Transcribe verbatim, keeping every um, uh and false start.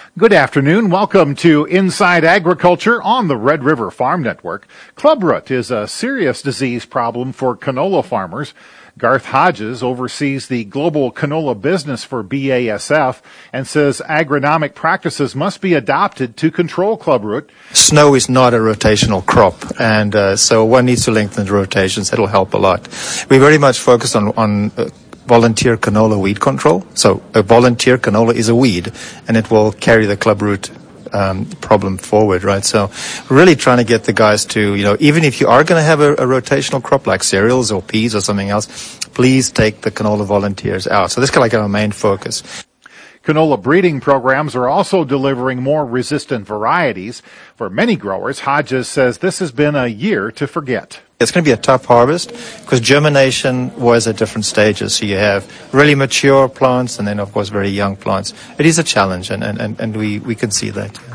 Good afternoon. Welcome to Inside Agriculture on the Red River Farm Network. Clubroot is a serious disease problem for canola farmers. Garth Hodges oversees the global canola business for B A S F and says agronomic practices must be adopted to control clubroot. Snow is not a rotational crop, and uh, so one needs to lengthen the rotations. That'll help a lot. We very much focus on, on uh, volunteer canola weed control. So a volunteer canola is a weed, and it will carry the clubroot um, problem forward, right? So really trying to get the guys to, you know, even if you are going to have a, a rotational crop like cereals or peas or something else, please take the canola volunteers out. So this is kind of like our main focus. Canola breeding programs are also delivering more resistant varieties. For many growers, Hodges says this has been a year to forget. It's going to be a tough harvest because germination was at different stages. So you have really mature plants and then, of course, very young plants. It is a challenge, and, and, and we, we can see that.